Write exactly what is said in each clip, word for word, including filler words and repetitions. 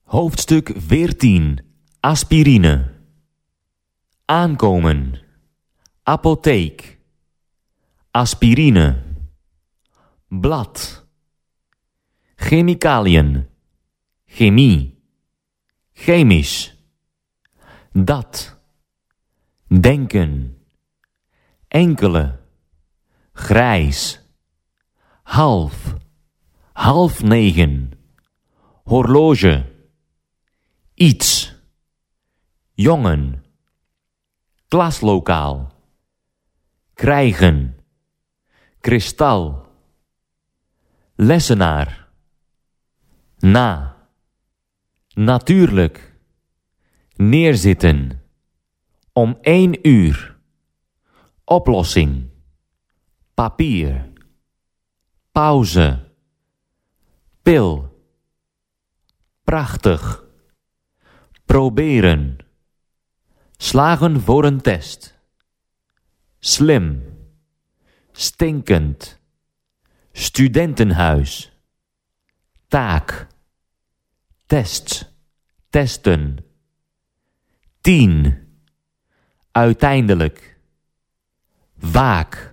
Hoofdstuk veertien. Aspirine. Aankomen. Apotheek. Aspirine. Blad. Chemicaliën. Chemie. Chemisch. Dat. Denken. Enkele. Grijs. Half. Half negen. Horloge. Iets. Jongen. Klaslokaal. Krijgen. Kristal. Lessenaar. Na. Natuurlijk. Neerzitten. Om één uur. Oplossing. Papier. Pauze. Pil. Prachtig. Proberen. Slagen voor een test. Slim. Stinkend. Studentenhuis. Taak. Test. Testen. Tien. Uiteindelijk. Vaak.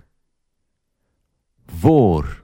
Voor.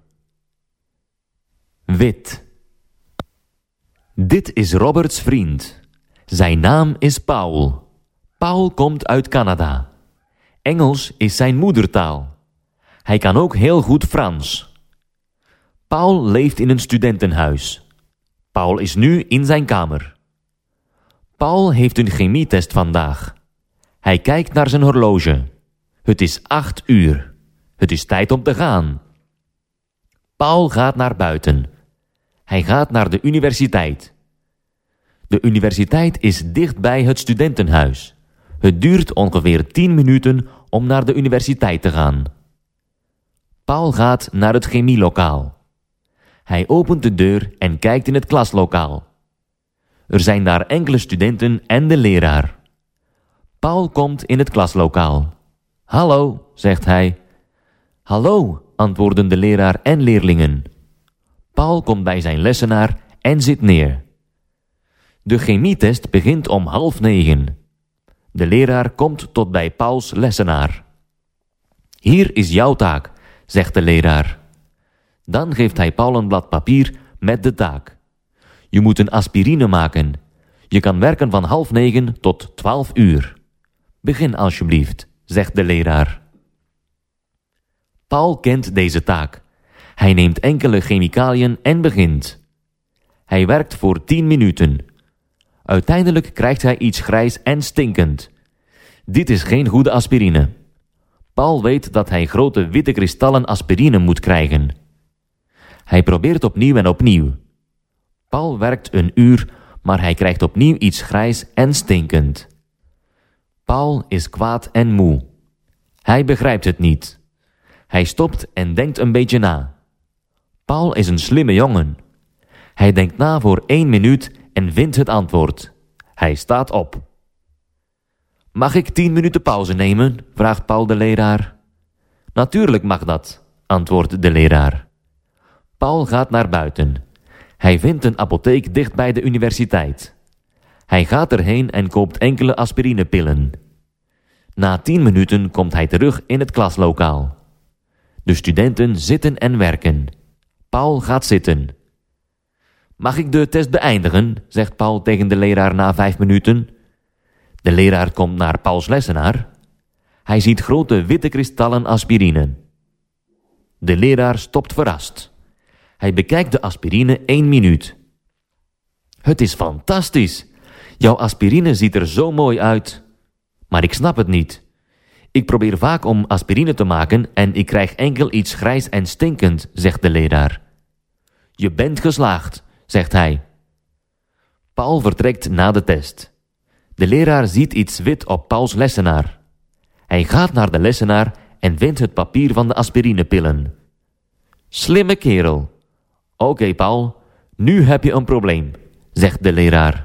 Wit. Dit is Roberts vriend. Zijn naam is Paul. Paul komt uit Canada. Engels is zijn moedertaal. Hij kan ook heel goed Frans. Paul leeft in een studentenhuis. Paul is nu in zijn kamer. Paul heeft een chemietest vandaag. Hij kijkt naar zijn horloge. Het is acht uur. Het is tijd om te gaan. Paul gaat naar buiten. Hij gaat naar de universiteit. De universiteit is dichtbij het studentenhuis. Het duurt ongeveer tien minuten om naar de universiteit te gaan. Paul gaat naar het chemielokaal. Hij opent de deur en kijkt in het klaslokaal. Er zijn daar enkele studenten en de leraar. Paul komt in het klaslokaal. Hallo, zegt hij. Hallo, antwoorden de leraar en leerlingen. Paul komt bij zijn lessenaar en zit neer. De chemietest begint om half negen. De leraar komt tot bij Pauls lessenaar. Hier is jouw taak, zegt de leraar. Dan geeft hij Paul een blad papier met de taak. Je moet een aspirine maken. Je kan werken van half negen tot twaalf uur. Begin alsjeblieft, zegt de leraar. Paul kent deze taak. Hij neemt enkele chemicaliën en begint. Hij werkt voor tien minuten. Uiteindelijk krijgt hij iets grijs en stinkend. Dit is geen goede aspirine. Paul weet dat hij grote witte kristallen aspirine moet krijgen. Hij probeert opnieuw en opnieuw. Paul werkt een uur, maar hij krijgt opnieuw iets grijs en stinkend. Paul is kwaad en moe. Hij begrijpt het niet. Hij stopt en denkt een beetje na. Paul is een slimme jongen. Hij denkt na voor één minuut en vindt het antwoord. Hij staat op. Mag ik tien minuten pauze nemen? Vraagt Paul de leraar. Natuurlijk mag dat, antwoordt de leraar. Paul gaat naar buiten. Hij vindt een apotheek dicht bij de universiteit. Hij gaat erheen en koopt enkele aspirinepillen. Na tien minuten komt hij terug in het klaslokaal. De studenten zitten en werken. Paul gaat zitten. Mag ik de test beëindigen? Zegt Paul tegen de leraar na vijf minuten. De leraar komt naar Pauls lessenaar. Hij ziet grote witte kristallen aspirine. De leraar stopt verrast. Hij bekijkt de aspirine één minuut. Het is fantastisch. Jouw aspirine ziet er zo mooi uit. Maar ik snap het niet. Ik probeer vaak om aspirine te maken en ik krijg enkel iets grijs en stinkend, zegt de leraar. Je bent geslaagd, zegt hij. Paul vertrekt na de test. De leraar ziet iets wit op Pauls lessenaar. Hij gaat naar de lessenaar en vindt het papier van de aspirinepillen. Slimme kerel. Oké, Paul, nu heb je een probleem, zegt de leraar.